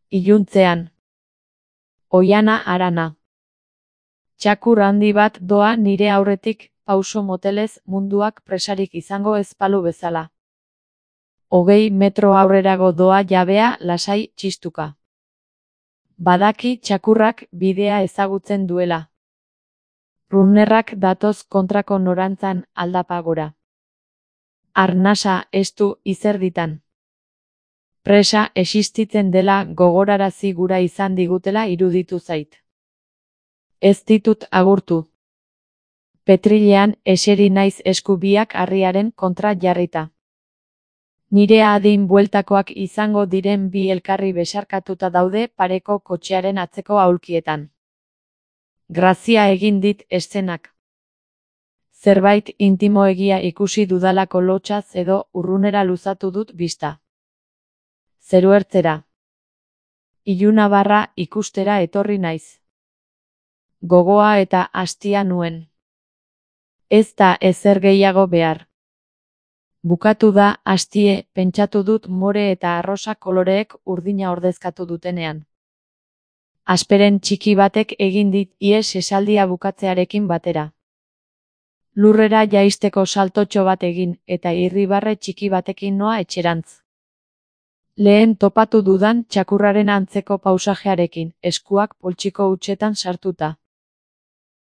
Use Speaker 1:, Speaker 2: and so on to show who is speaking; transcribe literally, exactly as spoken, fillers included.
Speaker 1: Iluntzean. Oihana harana. Txakur handi bat doa nire aurretik, pauso motelez munduak presarik izango ez balu bezala. Hogei metro aurrerago doa jabea lasai txistuka. Badaki txakurrak bidea ezagutzen duela. Runnerrak datoz kontrako norantzan aldapa gora. Arnasa estu izerditan. Presa existitzen dela gogorarazi gura izan digutela iruditu zait. Ez ditut agurtu. Petrilean eseri naiz esku biak harriaren kontra jarrita. Nire adin bueltakoak izango diren bi elkarri besarkatuta daude pareko kotxearen atzeko aulkietan. Grazia egin dit eszenak. Zerbait intimoegia ikusi dudalako lotxaz edo urrunera luzatu dut bista. Zeruertzera. Ilunabarra ikustera etorri naiz. Gogoa eta hastia nuen. Ez da ezer gehiago behar. Bukatu da hastie, pentsatu dut more eta arrosa koloreek urdina ordezkatu dutenean. Asperen txiki batek egin dit ihes esaldia bukatzearekin batera. Lurrera jaisteko saltotxo bat egin, eta irribarre txiki batekin noa etxerantz. Lehen topatu dudan txakurraren antzeko pausajearekin, eskuak poltsiko hutsetan sartuta.